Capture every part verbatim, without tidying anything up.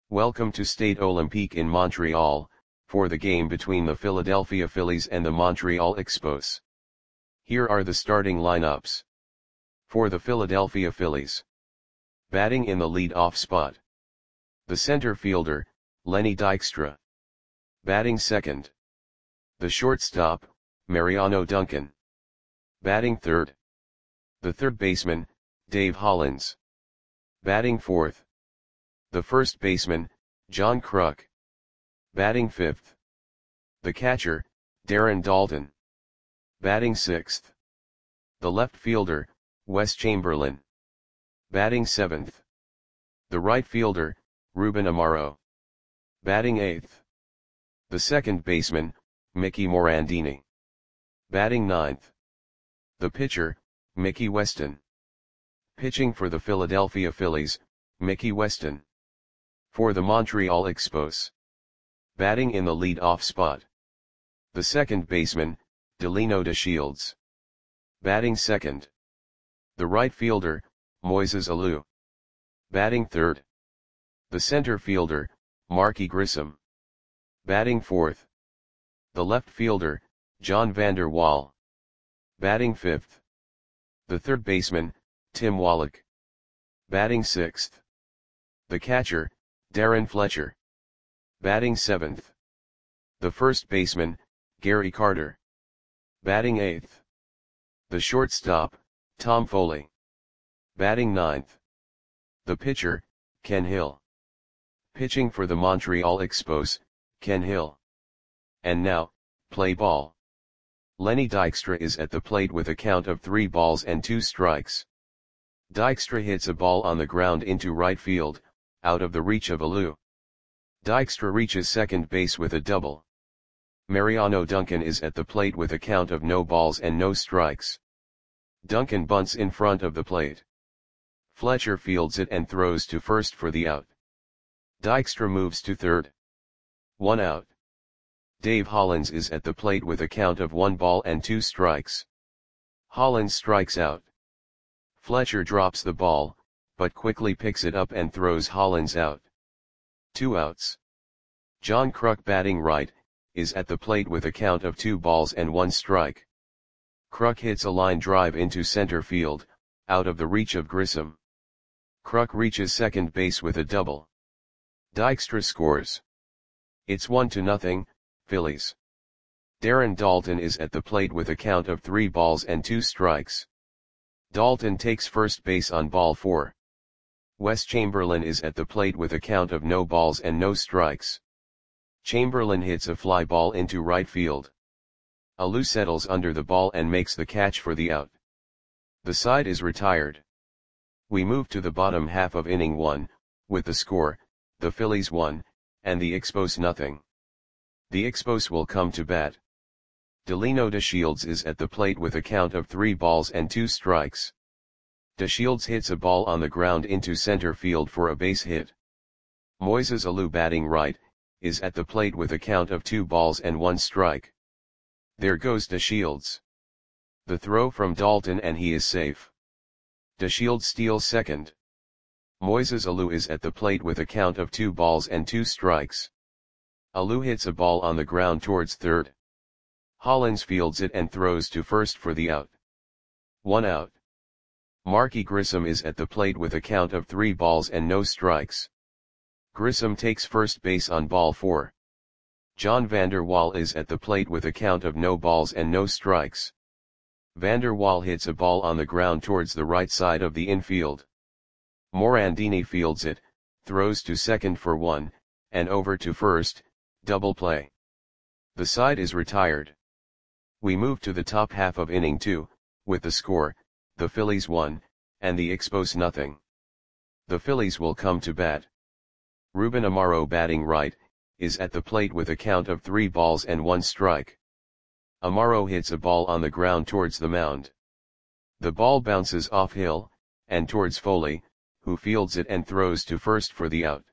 Welcome to Stade Olympique in Montreal, for the game between the Philadelphia Phillies and the Montreal Expos. Here are the starting lineups. For the Philadelphia Phillies. Batting in the lead-off spot. The center fielder, Lenny Dykstra. Batting second. The shortstop, Mariano Duncan. Batting third. The third baseman, Dave Hollins. Batting fourth. The first baseman, John Kruk. Batting fifth. The catcher, Darren Daulton. Batting sixth. The left fielder, Wes Chamberlain. Batting seventh. The right fielder, Ruben Amaro. Batting eighth. The second baseman, Mickey Morandini. Batting ninth. The pitcher, Mickey Weston. Pitching for the Philadelphia Phillies, Mickey Weston. For the Montreal Expos. Batting in the lead-off spot. The second baseman, Delino DeShields. Batting second. The right fielder, Moises Alou. Batting third. The center fielder, Marky Grissom. Batting fourth. The left fielder, John Vander Wal. Batting fifth. The third baseman, Tim Wallach. Batting sixth. The catcher, Darren Fletcher. Batting seventh. The first baseman, Gary Carter. Batting eighth. The shortstop, Tom Foley. Batting ninth. The pitcher, Ken Hill. Pitching for the Montreal Expos, Ken Hill. And now, play ball. Lenny Dykstra is at the plate with a count of three balls and two strikes. Dykstra hits a ball on the ground into right field, out of the reach of Alou. Dykstra reaches second base with a double. Mariano Duncan is at the plate with a count of no balls and no strikes. Duncan bunts in front of the plate. Fletcher fields it and throws to first for the out. Dykstra moves to third. One out. Dave Hollins is at the plate with a count of one ball and two strikes. Hollins strikes out. Fletcher drops the ball, but quickly picks it up and throws Hollins out. Two outs. John Kruk, batting right, is at the plate with a count of two balls and one strike. Kruk hits a line drive into center field, out of the reach of Grissom. Kruk reaches second base with a double. Dykstra scores. It's one to nothing, Phillies. Darren Daulton is at the plate with a count of three balls and two strikes. Daulton takes first base on ball four. Wes Chamberlain is at the plate with a count of no balls and no strikes. Chamberlain hits a fly ball into right field. Alou settles under the ball and makes the catch for the out. The side is retired. We move to the bottom half of inning one, with the score, the Phillies one, and the Expos nothing. The Expos will come to bat. Delino DeShields is at the plate with a count of three balls and two strikes. DeShields hits a ball on the ground into center field for a base hit. Moises Alou, batting right, is at the plate with a count of two balls and one strike. There goes DeShields. The throw from Daulton and he is safe. DeShields steals second. Moises Alou is at the plate with a count of two balls and two strikes. Alou hits a ball on the ground towards third. Hollins fields it and throws to first for the out. One out. Marky Grissom is at the plate with a count of three balls and no strikes. Grissom takes first base on ball four. John Vander Wal is at the plate with a count of no balls and no strikes. Vander Wal hits a ball on the ground towards the right side of the infield. Morandini fields it, throws to second for one, and over to first, double play. The side is retired. We move to the top half of inning two, with the score, the Phillies one, and the Expos nothing. The Phillies will come to bat. Ruben Amaro, batting right, is at the plate with a count of three balls and one strike. Amaro hits a ball on the ground towards the mound. The ball bounces off Hill, and towards Foley, who fields it and throws to first for the out.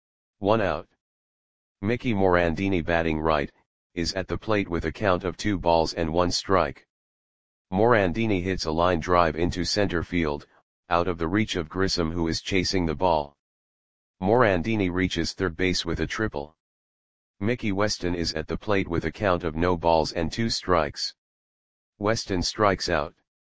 One out. Mickey Morandini, batting right, is at the plate with a count of two balls and one strike. Morandini hits a line drive into center field, out of the reach of Grissom, who is chasing the ball. Morandini reaches third base with a triple. Mickey Weston is at the plate with a count of no balls and two strikes. Weston strikes out.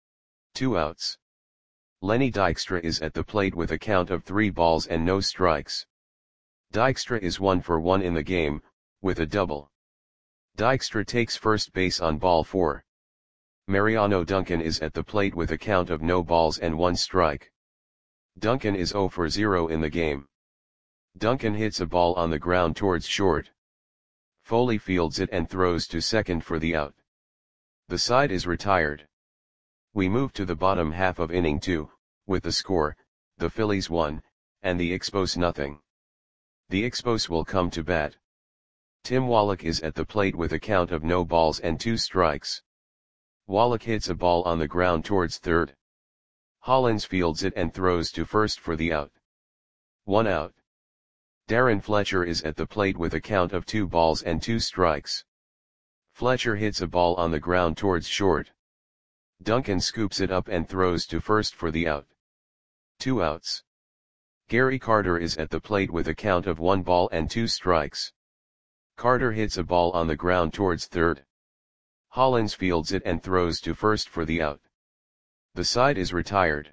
Two outs. Lenny Dykstra is at the plate with a count of three balls and no strikes. Dykstra is one for one in the game, with a double. Dykstra takes first base on ball four. Mariano Duncan is at the plate with a count of no balls and one strike. Duncan is zero for zero in the game. Duncan hits a ball on the ground towards short. Foley fields it and throws to second for the out. The side is retired. We move to the bottom half of inning two, with the score, the Phillies one, and the Expos nothing. The Expos will come to bat. Tim Wallach is at the plate with a count of no balls and two strikes. Wallach hits a ball on the ground towards third. Hollins fields it and throws to first for the out. One out. Darren Fletcher is at the plate with a count of two balls and two strikes. Fletcher hits a ball on the ground towards short. Duncan scoops it up and throws to first for the out. Two outs. Gary Carter is at the plate with a count of one ball and two strikes. Carter hits a ball on the ground towards third. Hollins fields it and throws to first for the out. The side is retired.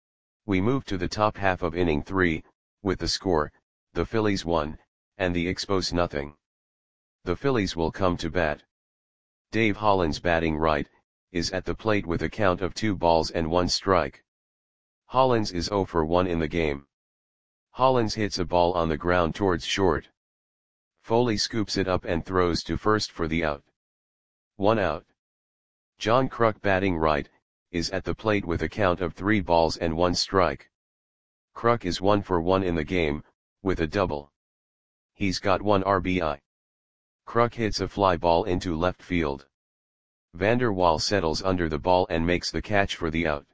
We move to the top half of inning three, with the score, the Phillies one, and the Expos nothing. The Phillies will come to bat. Dave Hollins batting right, is at the plate with a count of two balls and one strike. Hollins is zero for one in the game. Hollins hits a ball on the ground towards short. Foley scoops it up and throws to first for the out. One out. John Kruk batting right, is at the plate with a count of three balls and one strike. Kruk is one for one in the game, with a double. He's got one R B I. Kruk hits a fly ball into left field. Vander Waal settles under the ball and makes the catch for the out.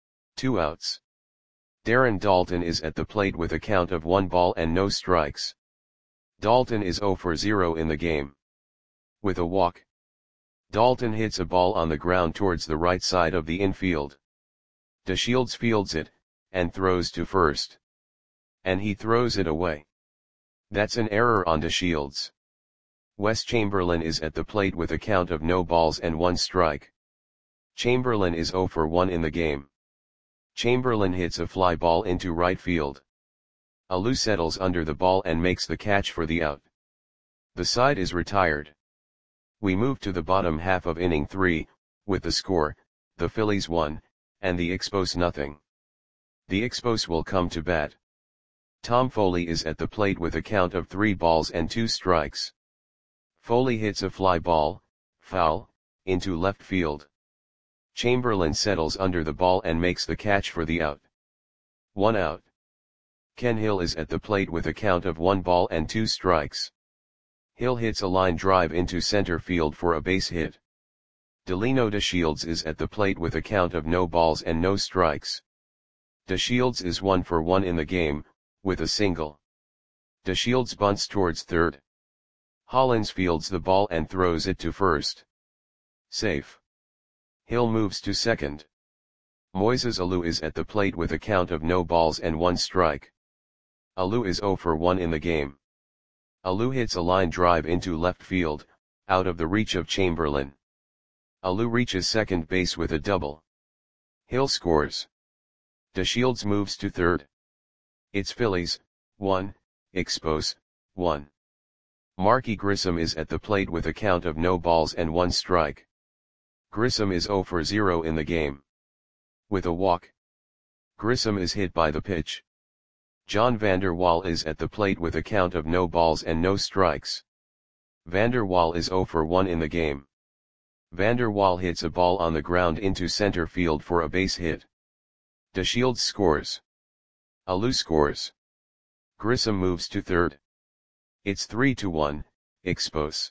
Two outs. Darren Daulton is at the plate with a count of one ball and no strikes. Daulton is zero for zero in the game. With a walk. Daulton hits a ball on the ground towards the right side of the infield. DeShields fields it, and throws to first. And he throws it away. That's an error on DeShields. Wes Chamberlain is at the plate with a count of no balls and one strike. Chamberlain is zero for one in the game. Chamberlain hits a fly ball into right field. Alou settles under the ball and makes the catch for the out. The side is retired. We move to the bottom half of inning three, with the score, the Phillies one, and the Expos nothing. The Expos will come to bat. Tom Foley is at the plate with a count of three balls and two strikes. Foley hits a fly ball, foul, into left field. Chamberlain settles under the ball and makes the catch for the out. One out. Ken Hill is at the plate with a count of one ball and two strikes. Hill hits a line drive into center field for a base hit. Delino DeShields is at the plate with a count of no balls and no strikes. DeShields is one for one in the game, with a single. DeShields bunts towards third. Hollins fields the ball and throws it to first. Safe. Hill moves to second. Moises Alou is at the plate with a count of no balls and one strike. Alou is zero for one in the game. Alou hits a line drive into left field, out of the reach of Chamberlain. Alou reaches second base with a double. Hill scores. DeShields moves to third. It's Phillies, one, Expos, one. Marky Grissom is at the plate with a count of no balls and one strike. Grissom is zero for zero in the game. With a walk. Grissom is hit by the pitch. John Vander Waal is at the plate with a count of no balls and no strikes. Vander Waal is zero for one in the game. Vander Waal hits a ball on the ground into center field for a base hit. DeShields scores. Alou scores. Grissom moves to third. It's three to one, Expos.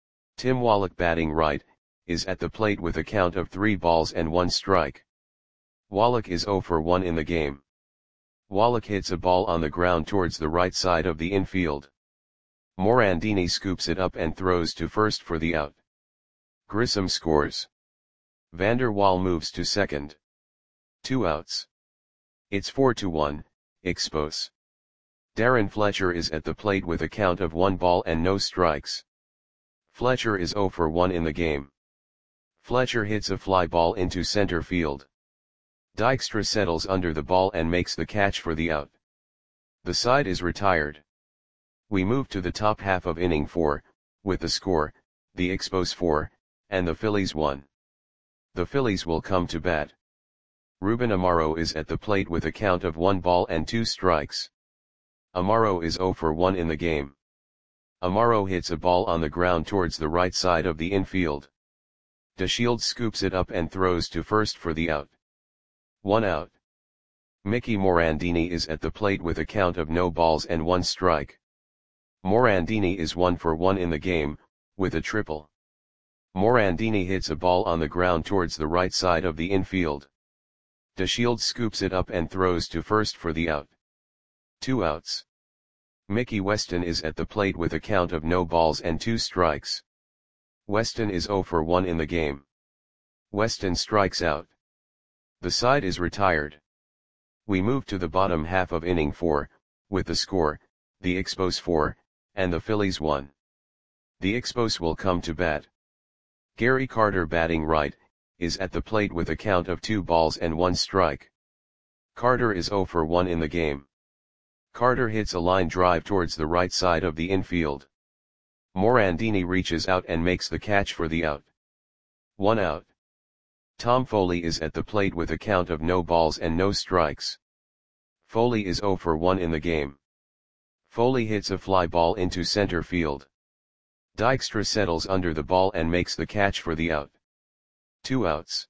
Tim Wallach batting right, is at the plate with a count of three balls and one strike. Wallach is zero for one in the game. Wallach hits a ball on the ground towards the right side of the infield. Morandini scoops it up and throws to first for the out. Grissom scores. Vander Waal moves to second. Two outs. It's four to one, Expos. Darren Fletcher is at the plate with a count of one ball and no strikes. Fletcher is zero for one in the game. Fletcher hits a fly ball into center field. Dykstra settles under the ball and makes the catch for the out. The side is retired. We move to the top half of inning four, with the score, the Expos four, and the Phillies one. The Phillies will come to bat. Ruben Amaro is at the plate with a count of one ball and two strikes. Amaro is zero for one in the game. Amaro hits a ball on the ground towards the right side of the infield. DeShields scoops it up and throws to first for the out. One out. Mickey Morandini is at the plate with a count of no balls and one strike. Morandini is one for one in the game, with a triple. Morandini hits a ball on the ground towards the right side of the infield. DeShields scoops it up and throws to first for the out. Two outs. Mickey Weston is at the plate with a count of no balls and two strikes. Weston is zero for one in the game. Weston strikes out. The side is retired. We move to the bottom half of inning four, with the score, the Expos four, and the Phillies one. The Expos will come to bat. Gary Carter, batting right, is at the plate with a count of two balls and one strike. Carter is zero for one in the game. Carter hits a line drive towards the right side of the infield. Morandini reaches out and makes the catch for the out. One out. Tom Foley is at the plate with a count of no balls and no strikes. Foley is zero for one in the game. Foley hits a fly ball into center field. Dykstra settles under the ball and makes the catch for the out. Two outs.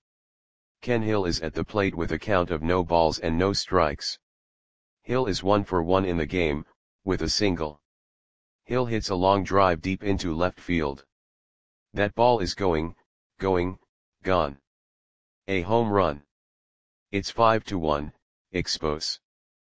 Ken Hill is at the plate with a count of no balls and no strikes. Hill is one for one in the game, with a single. Hill hits a long drive deep into left field. That ball is going, going, gone. A home run. It's five to one, Expos.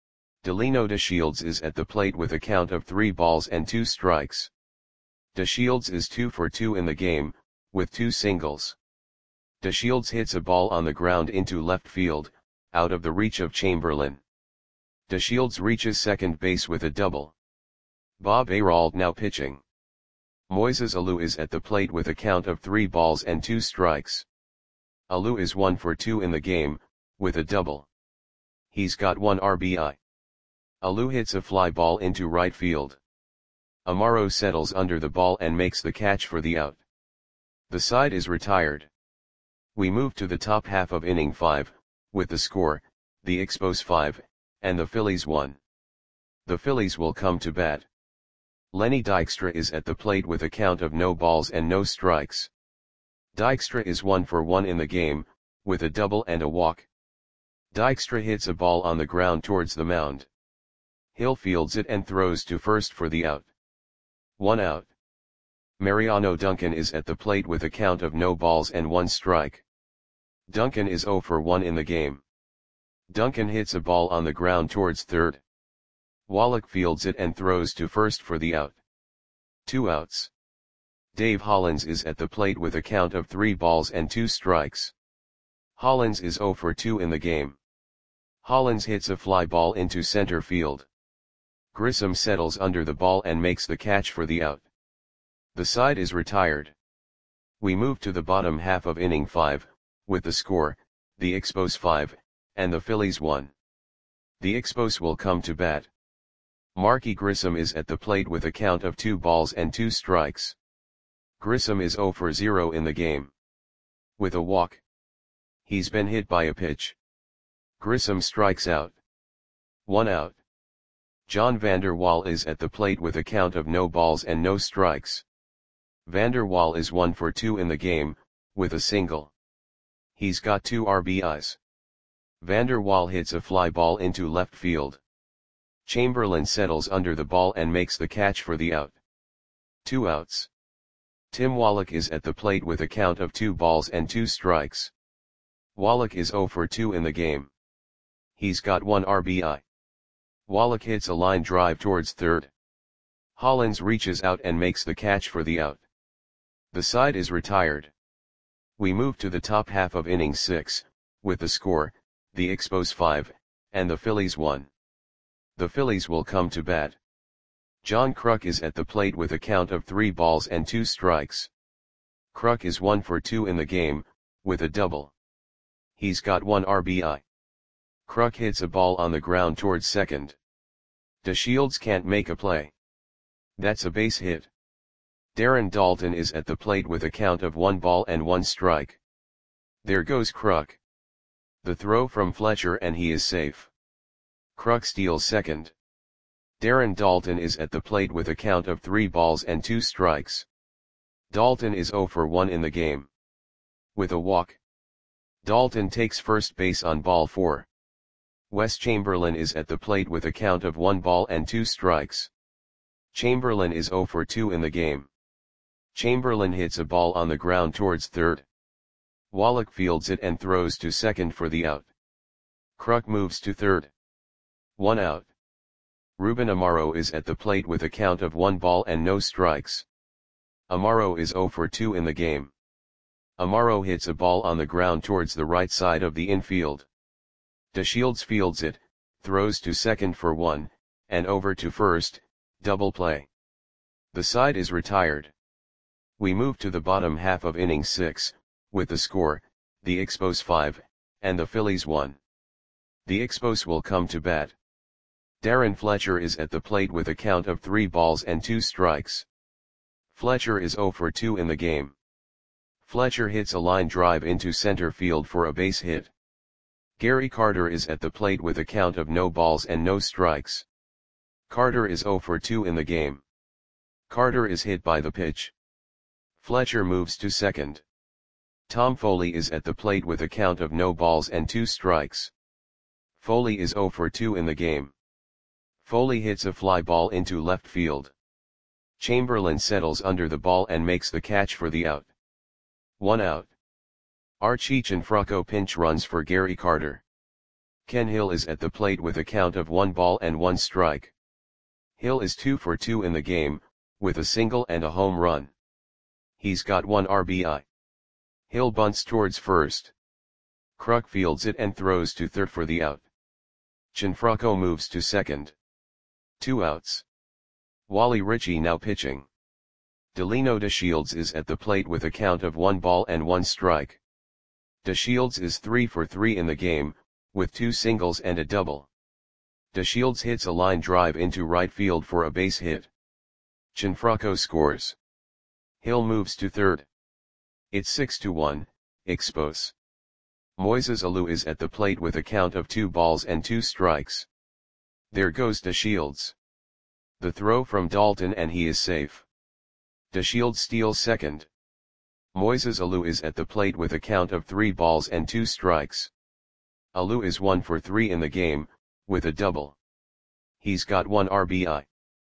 Delino DeShields is at the plate with a count of three balls and two strikes. DeShields is two for two in the game, with two singles. DeShields hits a ball on the ground into left field, out of the reach of Chamberlain. DeShields reaches second base with a double. Bob Arald now pitching. Moises Alou is at the plate with a count of three balls and two strikes. Alou is one for two in the game, with a double. He's got one R B I. Alou hits a fly ball into right field. Amaro settles under the ball and makes the catch for the out. The side is retired. We move to the top half of inning five, with the score, the Expos five, and the Phillies one. The Phillies will come to bat. Lenny Dykstra is at the plate with a count of no balls and no strikes. Dykstra is one for one in the game, with a double and a walk. Dykstra hits a ball on the ground towards the mound. Hill fields it and throws to first for the out. One out. Mariano Duncan is at the plate with a count of no balls and one strike. Duncan is zero for one in the game. Duncan hits a ball on the ground towards third. Wallach fields it and throws to first for the out. Two outs. Dave Hollins is at the plate with a count of three balls and two strikes. Hollins is zero for two in the game. Hollins hits a fly ball into center field. Grissom settles under the ball and makes the catch for the out. The side is retired. We move to the bottom half of inning five, with the score, the Expos five, and the Phillies one. The Expos will come to bat. Marky Grissom is at the plate with a count of two balls and two strikes. Grissom is zero for zero in the game. With a walk. He's been hit by a pitch. Grissom strikes out. One out. John Vander Wal is at the plate with a count of no balls and no strikes. Vander Wal is one for two in the game, with a single. He's got two R B Is. Vander Wal hits a fly ball into left field. Chamberlain settles under the ball and makes the catch for the out. Two outs. Tim Wallach is at the plate with a count of two balls and two strikes. Wallach is zero for two in the game. He's got one R B I. Wallach hits a line drive towards third. Hollins reaches out and makes the catch for the out. The side is retired. We move to the top half of inning six, with the score, the Expos five, and the Phillies one. The Phillies will come to bat. John Kruk is at the plate with a count of three balls and two strikes. Kruk is one for two in the game, with a double. He's got one R B I. Kruk hits a ball on the ground towards second. DeShields can't make a play. That's a base hit. Darren Daulton is at the plate with a count of one ball and one strike. There goes Kruk. The throw from Fletcher and he is safe. Kruk steals second. Darren Daulton is at the plate with a count of three balls and two strikes. Daulton is zero for one in the game. With a walk. Daulton takes first base on ball four. Wes Chamberlain is at the plate with a count of one ball and two strikes. Chamberlain is zero for two in the game. Chamberlain hits a ball on the ground towards third. Wallach fields it and throws to second for the out. Kruk moves to third. One out. Ruben Amaro is at the plate with a count of one ball and no strikes. Amaro is zero for two in the game. Amaro hits a ball on the ground towards the right side of the infield. DeShields fields it, throws to second for one, and over to first, double play. The side is retired. We move to the bottom half of inning six, with the score, the Expos five, and the Phillies one. The Expos will come to bat. Darren Fletcher is at the plate with a count of three balls and two strikes. Fletcher is zero for two in the game. Fletcher hits a line drive into center field for a base hit. Gary Carter is at the plate with a count of no balls and no strikes. Carter is zero for two in the game. Carter is hit by the pitch. Fletcher moves to second. Tom Foley is at the plate with a count of no balls and two strikes. Foley is zero for two in the game. Foley hits a fly ball into left field. Chamberlain settles under the ball and makes the catch for the out. One out. Archie Cianfrocco pinch runs for Gary Carter. Ken Hill is at the plate with a count of one ball and one strike. Hill is two for two in the game, with a single and a home run. He's got one R B I. Hill bunts towards first. Kruk fields it and throws to third for the out. Cianfrocco moves to second. Two outs. Wally Ritchie now pitching. Delino DeShields is at the plate with a count of one ball and one strike. DeShields is three for three in the game, with two singles and a double. DeShields hits a line drive into right field for a base hit. Cianfrocco scores. Hill moves to third. It's six to one, Expos. Moises Alou is at the plate with a count of two balls and two strikes. There goes DeShields. The throw from Daulton and he is safe. DeShields steals second. Moises Alou is at the plate with a count of three balls and two strikes. Alou is one for three in the game, with a double. He's got one R B I.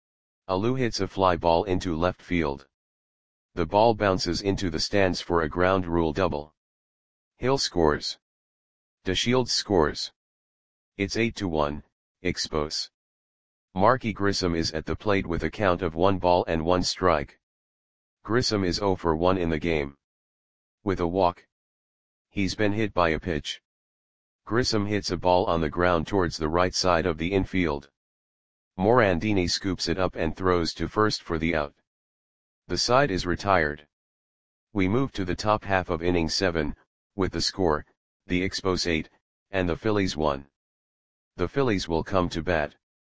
Alou hits a fly ball into left field. The ball bounces into the stands for a ground rule double. Hill scores. DeShields scores. It's eight to one, Expos. Marky Grissom is at the plate with a count of one ball and one strike. Grissom is zero for one in the game. With a walk. He's been hit by a pitch. Grissom hits a ball on the ground towards the right side of the infield. Morandini scoops it up and throws to first for the out. The side is retired. We move to the top half of inning seven, with the score, the Expos eight, and the Phillies one. The Phillies will come to bat.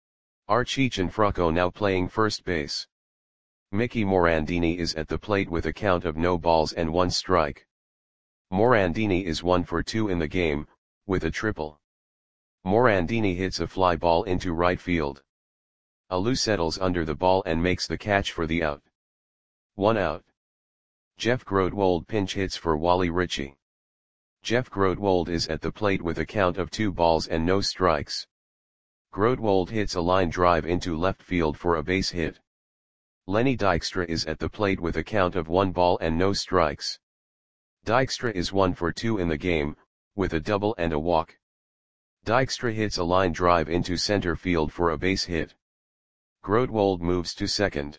Archie Cianfrocco now playing first base. Mickey Morandini is at the plate with a count of no balls and one strike. Morandini is one for two in the game, with a triple. Morandini hits a fly ball into right field. Alou settles under the ball and makes the catch for the out. One out. Jeff Grodwold pinch hits for Wally Ritchie. Jeff Grodwold is at the plate with a count of two balls and no strikes. Grodwold hits a line drive into left field for a base hit. Lenny Dykstra is at the plate with a count of one ball and no strikes. Dykstra is one for two in the game, with a double and a walk. Dykstra hits a line drive into center field for a base hit. Grodwold moves to second.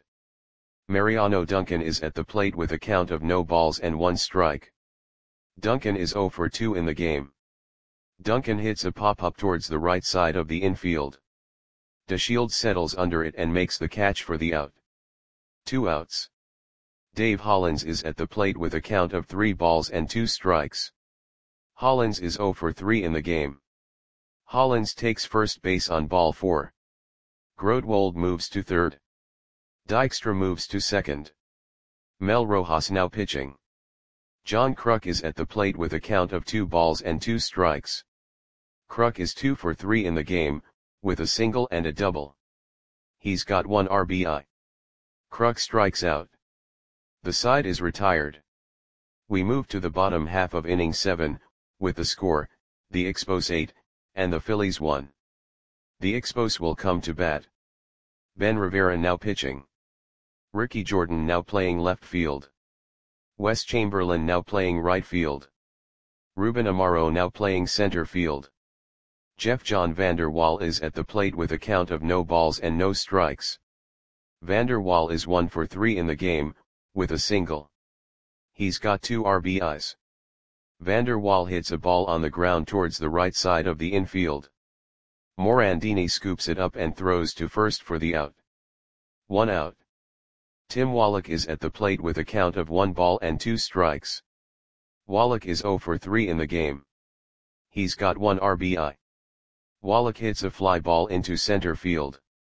Mariano Duncan is at the plate with a count of no balls and one strike. Duncan is zero for two in the game. Duncan hits a pop-up towards the right side of the infield. DeShields settles under it and makes the catch for the out. Two outs. Dave Hollins is at the plate with a count of three balls and two strikes. Hollins is oh for three in the game. Hollins takes first base on ball four. Grotwold moves to third. Dykstra moves to second. Mel Rojas now pitching. John Kruk is at the plate with a count of two balls and two strikes. Kruk is two for three in the game, with a single and a double. He's got one R B I. Kruk strikes out. The side is retired. We move to the bottom half of inning seven, with the score, the Expos eight, and the Phillies one. The Expos will come to bat. Ben Rivera now pitching. Ricky Jordan now playing left field. Wes Chamberlain now playing right field. Ruben Amaro now playing center field. Jeff John Vander Wal is at the plate with a count of no balls and no strikes. Vander Wal is one for three in the game, with a single. He's got two R B Is. Vander Wal hits a ball on the ground towards the right side of the infield. Morandini scoops it up and throws to first for the out. One out. Tim Wallach is at the plate with a count of one ball and two strikes. Wallach is oh for three in the game. He's got one R B I. Wallach hits a fly ball into center field.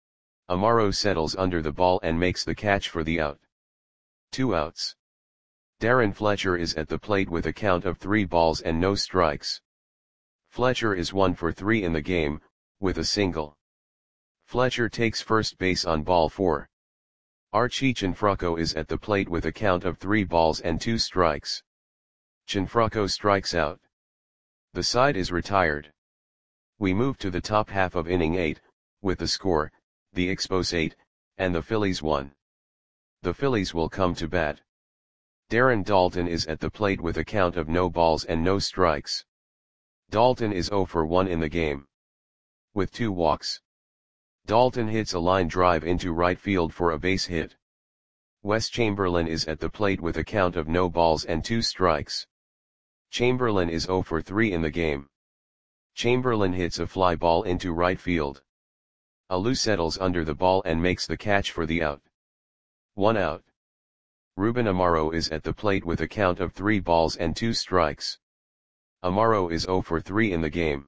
Amaro settles under the ball and makes the catch for the out. Two outs. Darren Fletcher is at the plate with a count of three balls and no strikes. Fletcher is one for three in the game, with a single. Fletcher takes first base on ball four. Archie Cianfrocco is at the plate with a count of three balls and two strikes. Cianfrocco strikes out. The side is retired. We move to the top half of inning eight, with the score, the Expos eight, and the Phillies one. The Phillies will come to bat. Darren Daulton is at the plate with a count of no balls and no strikes. Daulton is oh for one in the game. With two walks. Daulton hits a line drive into right field for a base hit. Wes Chamberlain is at the plate with a count of no balls and two strikes. Chamberlain is oh for three in the game. Chamberlain hits a fly ball into right field. Alou settles under the ball and makes the catch for the out. One out. Ruben Amaro is at the plate with a count of three balls and two strikes. Amaro is oh for three in the game.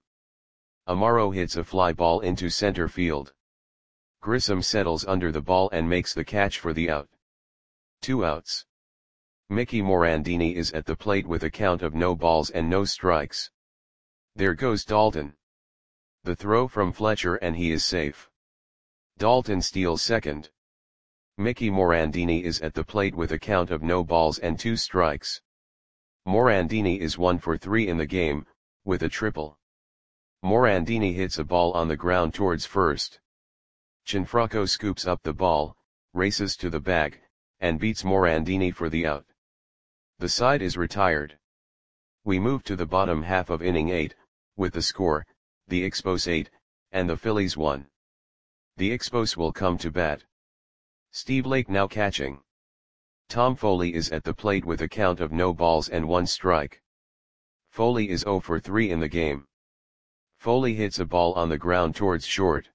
Amaro hits a fly ball into center field. Grissom settles under the ball and makes the catch for the out. Two outs. Mickey Morandini is at the plate with a count of no balls and no strikes. There goes Daulton. The throw from Fletcher and he is safe. Daulton steals second. Mickey Morandini is at the plate with a count of no balls and two strikes. Morandini is one for three in the game, with a triple. Morandini hits a ball on the ground towards first. Cianfrocco scoops up the ball, races to the bag, and beats Morandini for the out. The side is retired. We move to the bottom half of inning eight, with the score, the Expos eight, and the Phillies one. The Expos will come to bat. Steve Lake now catching. Tom Foley is at the plate with a count of no balls and one strike. Foley is oh for three in the game. Foley hits a ball on the ground towards short.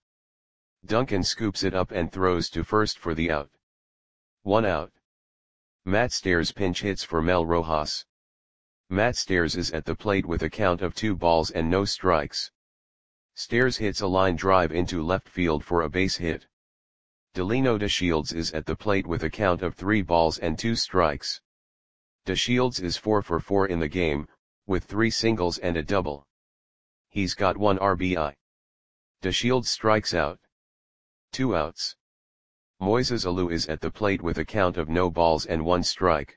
Duncan scoops it up and throws to first for the out. One out. Matt Stairs pinch hits for Mel Rojas. Matt Stairs is at the plate with a count of two balls and no strikes. Stairs hits a line drive into left field for a base hit. Delino DeShields is at the plate with a count of three balls and two strikes. DeShields is four for four in the game, with three singles and a double. He's got one R B I. DeShields strikes out. Two outs. Moises Alou is at the plate with a count of no balls and one strike.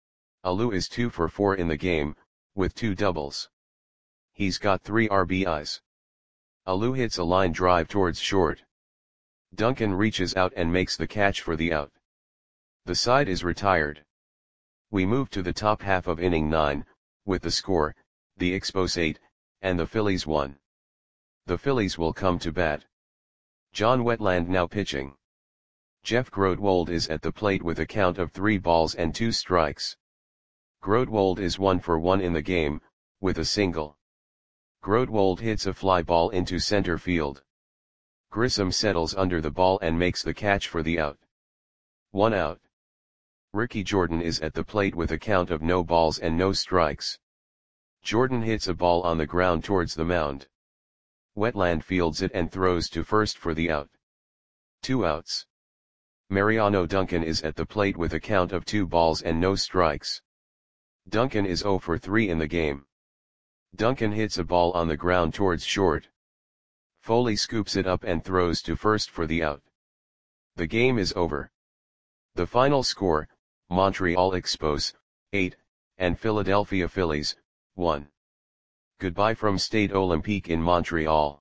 Alou is two for four in the game, with two doubles. He's got three R B Is. Alou hits a line drive towards short. Duncan reaches out and makes the catch for the out. The side is retired. We move to the top half of inning nine, with the score, the Expos eight, and the Phillies one. The Phillies will come to bat. John Wetland now pitching. Jeff Grotwold is at the plate with a count of three balls and two strikes. Grotwold is one for one in the game, with a single. Grotwold hits a fly ball into center field. Grissom settles under the ball and makes the catch for the out. One out. Ricky Jordan is at the plate with a count of no balls and no strikes. Jordan hits a ball on the ground towards the mound. Wetland fields it and throws to first for the out. Two outs. Mariano Duncan is at the plate with a count of two balls and no strikes. Duncan is zero for three in the game. Duncan hits a ball on the ground towards short. Foley scoops it up and throws to first for the out. The game is over. The final score, Montreal Expos, eight, and Philadelphia Phillies, one. Goodbye from Stade Olympique in Montreal.